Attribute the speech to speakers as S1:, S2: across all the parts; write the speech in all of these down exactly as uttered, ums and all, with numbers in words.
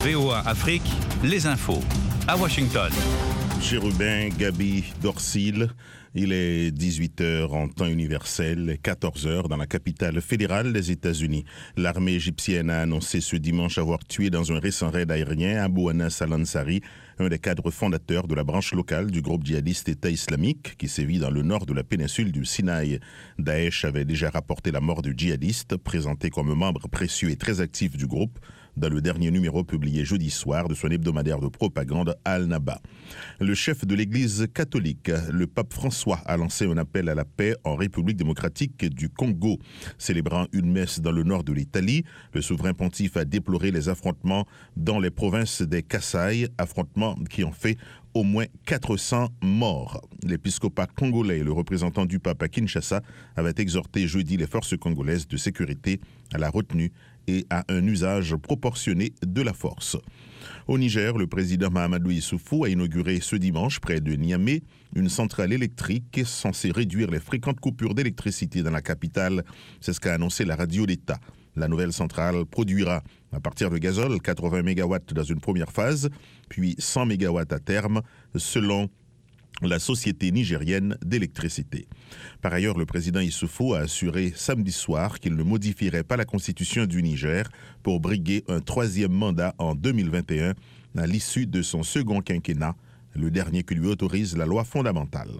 S1: V O A Afrique, les infos. À Washington.
S2: Chérubin Gaby Dorsil, il est dix-huit heures en temps universel, quatorze heures dans la capitale fédérale des États-Unis. L'armée égyptienne a annoncé ce dimanche avoir tué dans un récent raid aérien Abou Anas al-Ansari, un des cadres fondateurs de la branche locale du groupe djihadiste État islamique qui sévit dans le nord de la péninsule du Sinaï. Daesh avait déjà rapporté la mort du djihadiste, présenté comme membre précieux et très actif du groupe, dans le dernier numéro publié jeudi soir de son hebdomadaire de propagande Al-Naba. Le chef de l'Église catholique, le pape François, a lancé un appel à la paix en République démocratique du Congo. Célébrant une messe dans le nord de l'Italie, le souverain pontife a déploré les affrontements dans les provinces des Kasaï, affrontements qui ont fait au moins quatre cents morts. L'épiscopat congolais et le représentant du pape à Kinshasa avaient exhorté jeudi les forces congolaises de sécurité à la retenue et à un usage proportionné de la force. Au Niger, le président Mahamadou Issoufou a inauguré ce dimanche près de Niamey une centrale électrique censée réduire les fréquentes coupures d'électricité dans la capitale. C'est ce qu'a annoncé la radio d'État. La nouvelle centrale produira à partir de gazole quatre-vingts mégawatts dans une première phase, puis cent mégawatts à terme, selon la Société nigérienne d'électricité. Par ailleurs, le président Issoufou a assuré samedi soir qu'il ne modifierait pas la constitution du Niger pour briguer un troisième mandat en deux mille vingt et un à l'issue de son second quinquennat, le dernier que lui autorise la loi fondamentale.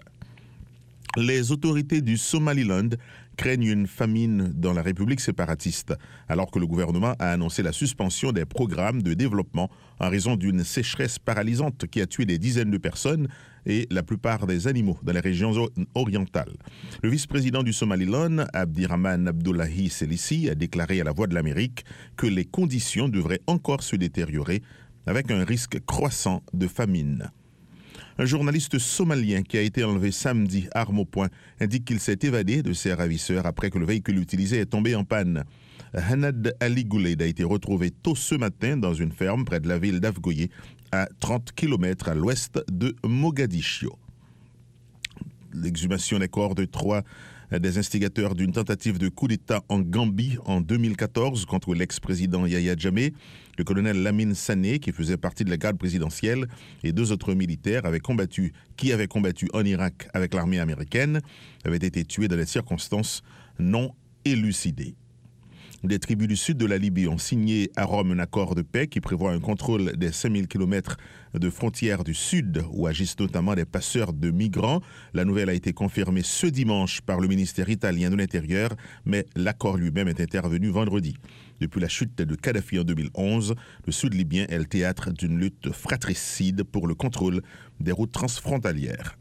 S2: Les autorités du Somaliland craignent une famine dans la République séparatiste, alors que le gouvernement a annoncé la suspension des programmes de développement en raison d'une sécheresse paralysante qui a tué des dizaines de personnes et la plupart des animaux dans les régions orientales. Le vice-président du Somaliland, Abdirahman Abdullahi Selissi, a déclaré à la Voix de l'Amérique que les conditions devraient encore se détériorer avec un risque croissant de famine. Un journaliste somalien qui a été enlevé samedi, arme au poing, indique qu'il s'est évadé de ses ravisseurs après que le véhicule utilisé est tombé en panne. Hanad Ali Gouled a été retrouvé tôt ce matin dans une ferme près de la ville d'Afgoye, à trente kilomètres à l'ouest de Mogadiscio. L'exhumation des corps de trois des instigateurs d'une tentative de coup d'État en Gambie en deux mille quatorze contre l'ex-président Yahya Jammeh, le colonel Lamine Sané, qui faisait partie de la garde présidentielle, et deux autres militaires avaient combattu, qui avaient combattu en Irak avec l'armée américaine, avaient été tués dans des circonstances non élucidées. Les tribus du sud de la Libye ont signé à Rome un accord de paix qui prévoit un contrôle des cinq mille kilomètres de frontières du sud où agissent notamment des passeurs de migrants. La nouvelle a été confirmée ce dimanche par le ministère italien de l'Intérieur, mais l'accord lui-même est intervenu vendredi. Depuis la chute de Kadhafi en deux mille onze, le sud libyen est le théâtre d'une lutte fratricide pour le contrôle des routes transfrontalières.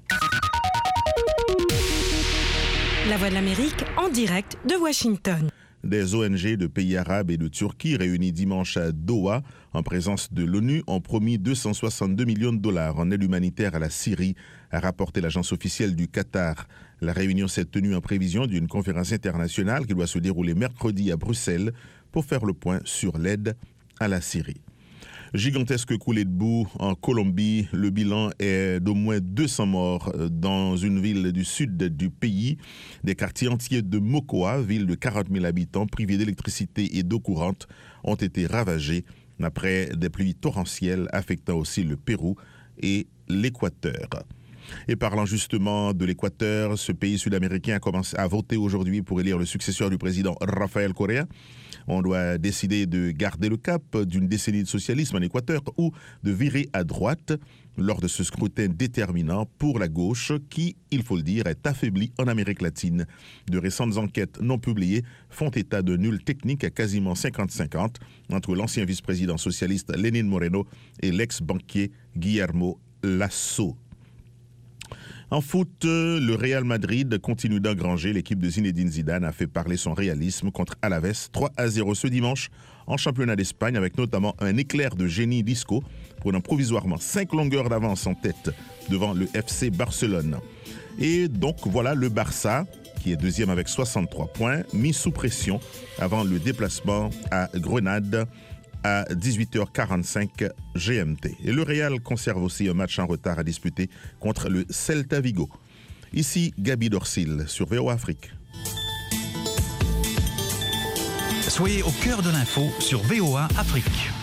S3: La Voix de l'Amérique en direct de Washington.
S2: Des O N G de pays arabes et de Turquie réunis dimanche à Doha en présence de l'ONU ont promis deux cent soixante-deux millions de dollars en aide humanitaire à la Syrie, a rapporté l'agence officielle du Qatar. La réunion s'est tenue en prévision d'une conférence internationale qui doit se dérouler mercredi à Bruxelles pour faire le point sur l'aide à la Syrie. Gigantesque coulée de boue en Colombie, le bilan est d'au moins deux cents morts dans une ville du sud du pays. Des quartiers entiers de Mocoa, ville de quarante mille habitants, privés d'électricité et d'eau courante, ont été ravagés après des pluies torrentielles affectant aussi le Pérou et l'Équateur. Et parlant justement de l'Équateur, ce pays sud-américain a commencé à voter aujourd'hui pour élire le successeur du président Rafael Correa. On doit décider de garder le cap d'une décennie de socialisme en Équateur ou de virer à droite lors de ce scrutin déterminant pour la gauche qui, il faut le dire, est affaiblie en Amérique latine. De récentes enquêtes non publiées font état de nul technique à quasiment cinquante cinquante entre l'ancien vice-président socialiste Lenín Moreno et l'ex-banquier Guillermo Lasso. En foot, le Real Madrid continue d'engranger. L'équipe de Zinedine Zidane a fait parler son réalisme contre Alaves trois à zéro ce dimanche en championnat d'Espagne avec notamment un éclair de génie disco prenant provisoirement cinq longueurs d'avance en tête devant le F C Barcelone. Et donc voilà le Barça qui est deuxième avec soixante-trois points, mis sous pression avant le déplacement à Grenade à dix-huit heures quarante-cinq G M T. Et le Real conserve aussi un match en retard à disputer contre le Celta Vigo. Ici Gaby Dorsil sur V O A Afrique.
S1: Soyez au cœur de l'info sur V O A Afrique.